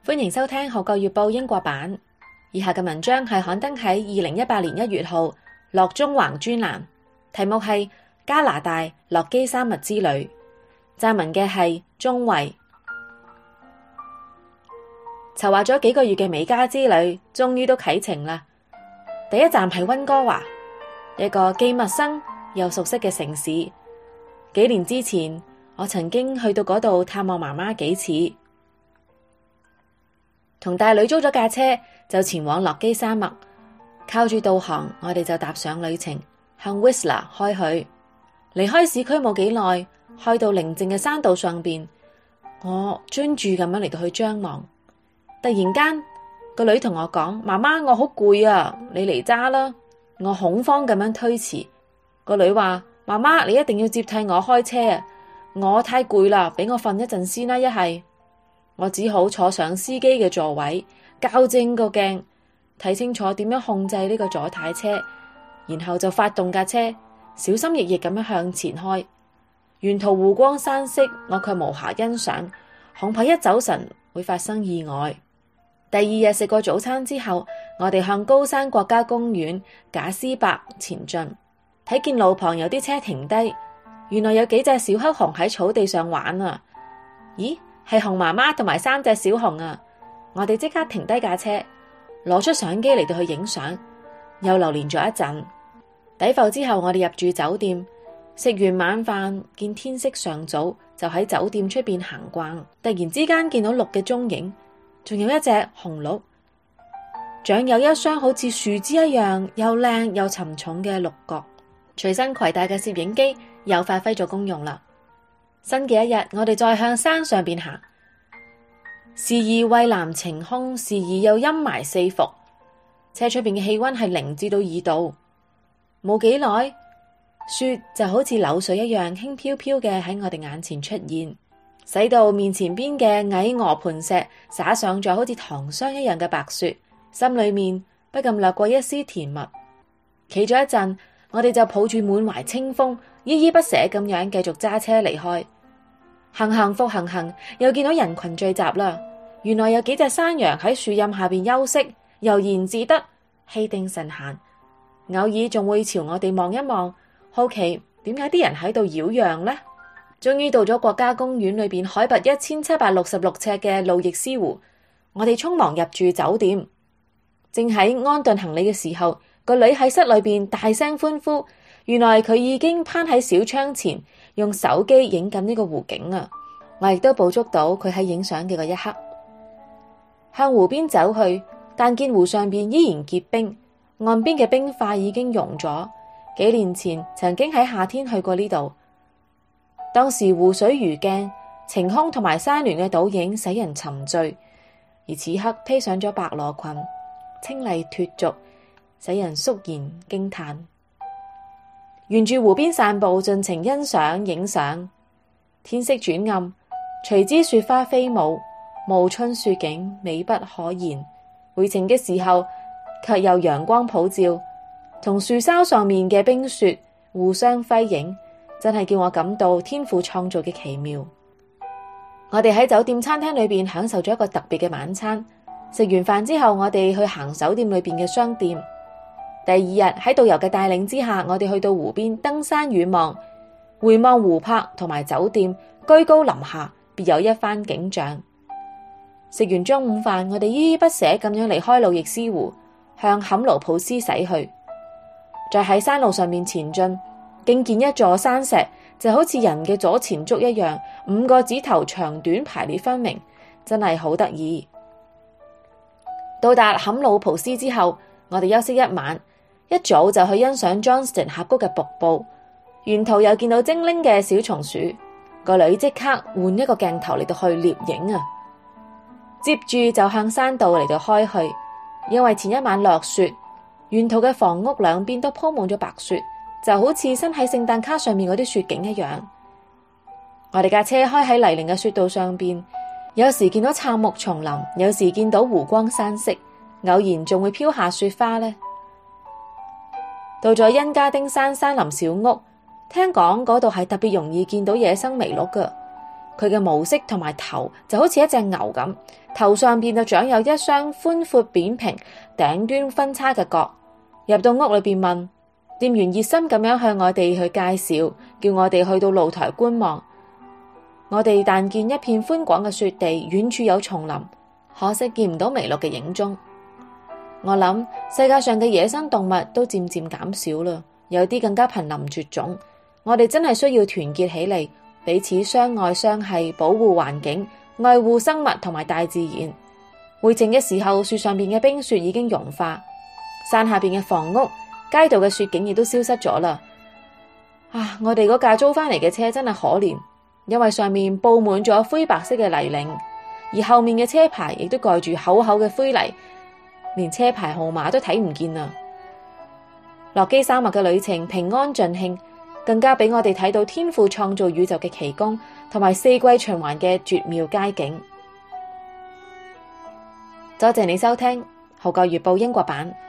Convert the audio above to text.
歡迎收聽《號角月報》英國版。以下嘅文章係刊登喺2018年1月號樂中橫專欄，題目係加拿大落基山脈之旅。撰文嘅係鍾慧。籌劃咗幾個月嘅美加之旅，終於都啟程啦。第一站係溫哥華，一個既陌生又熟悉嘅城市。幾年之前，我曾經去到嗰度探望媽媽幾次。同大女租咗架車，就前往落基山脈。靠住導航，我哋就踏上旅程，向 Whistler 開去。離開市區冇幾耐，開到寧靜嘅山道上邊，我專注咁樣嚟到去張望。突然間，個女同我講：媽媽，我好攰啊，你嚟揸啦。我恐慌咁樣推辭。個女話：媽媽，你一定要接替我開車啊！我太攰啦，俾我瞓一陣先啦。一係我只好坐上司機嘅座位，校正個鏡，睇清楚點樣控制呢個左軚車，然後就發動架車，小心翼翼咁樣向前開。沿途湖光山色，我卻無暇欣賞，恐怕一走神會發生意外。第二日食過早餐之後，我哋向高山國家公園賈斯伯前進，睇見路旁有啲車停低，原來有幾隻小黑熊喺草地上玩啊！咦，係熊媽媽同埋3隻小熊啊！我哋即刻停低架車，攞出相機嚟到去影相，又流連咗一陣。抵埠之後，我哋入住酒店，食完晚飯，見天色尚早，就喺酒店出邊行逛。突然之間見到鹿嘅蹤影，仲有一隻紅鹿，長有一雙好似樹枝一樣又靚又沉重嘅鹿角。隨身攜帶嘅攝影機又發揮咗功用啦。新嘅一日，我哋再向山上邊行，時而蔚藍晴空，時而又陰霾四伏。車出邊嘅氣溫係0至2度，冇幾耐，雪就好似流水一樣輕飄飄嘅喺我哋眼前出現，使到面前邊嘅矮鵝盤石灑上咗好似糖霜一樣嘅白雪，心裏面不禁掠過一絲甜蜜。企咗一陣，我哋就抱住滿懷清風，依依不捨咁樣繼續揸車離開。行行復行，又見到人群聚集啦。原來有幾隻山羊喺樹蔭下邊休息，悠然自得，氣定神閒。偶爾仲會朝我哋望一望，好奇點解啲人喺度擾攘呢？終於到咗國家公園裏邊海拔1766尺嘅路易斯湖，我哋匆忙入住酒店。正喺安頓行李嘅時候，個女喺室裏邊大聲歡呼，原來佢已經攀喺小窗前，用手機影緊呢個湖景啊！我亦都捕捉到佢喺影相嘅嗰一刻。向湖邊走去，但見湖上邊依然結冰，岸邊嘅冰塊已經溶咗。幾年前曾經喺夏天去過呢度，當時湖水如鏡，晴空同埋山巒嘅倒影使人沉醉，而此刻披上咗白羅裙，清麗脫俗，使人肅然驚嘆。沿住湖邊散步，盡情欣賞影相。天色轉暗，隨之雪花飛舞，暮春雪景美不可言。回程嘅時候，卻有陽光普照，同樹梢上面嘅冰雪互相輝映，真係叫我感到天父創造嘅奇妙。我哋喺酒店餐廳裏邊享受咗一個特別嘅晚餐。食完飯之後，我哋去行酒店裏邊嘅商店。第二日喺導遊嘅帶領之下，我哋去到湖邊登山遠望，回望湖泊同埋酒店，居高臨下，別有一番景象。食完中午飯，我哋依依不捨咁樣離開路易斯湖，向坎盧普斯駛去。再喺山路上面前進，竟見一座山石，就好似人嘅左前足一樣，5個指頭長短排列分明，真係好得意。到達坎魯普斯之後，我哋休息一晚，一早就去欣賞 Johnston 峽谷嘅瀑布。沿途又見到精靈嘅小松鼠，個女即刻換一個鏡頭嚟到去攝影啊！接住就向山道嚟到開去，因為前一晚落雪，沿途嘅房屋兩邊都鋪滿咗白雪，就好似身喺聖誕卡上面嗰啲雪景一樣。我哋架車開喺泥濘嘅雪道上邊，有時見到杉木叢林，有時見到湖光山色，偶然仲會飄下雪花呢。到咗恩加丁山山林小屋，聽講嗰度係特別容易見到野生麋鹿㗎。 佢嘅毛色同埋頭就好似一隻牛咁，頭上邊就長有一雙寬闊扁平、頂端分叉嘅角。入到屋裏邊問店員，熱心咁樣向我哋去介紹，叫我哋去到露台觀望。我哋但見一片寬廣嘅雪地，遠處有叢林，可惜見唔到麋鹿嘅影蹤。我諗世界上嘅野生動物都漸漸減少啦，有啲更加瀕臨絕種。我哋真係需要團結起嚟，彼此相愛相繫，保護環境，愛護生物同埋大自然。回程嘅時候，樹上邊嘅冰雪已經融化，山下邊嘅房屋、街道嘅雪景亦都消失咗啦。我哋嗰架租翻嚟嘅車真係可憐，因為上面布滿咗灰白色嘅泥濘，而後面嘅車牌亦都蓋住厚厚嘅灰泥，連車牌號碼都睇唔見啦。落基沙漠嘅旅程平安盡興，更加俾我哋睇到天父創造宇宙嘅奇功，同埋四季循環嘅絕妙佳景。多謝你收聽《號角月報英國版》。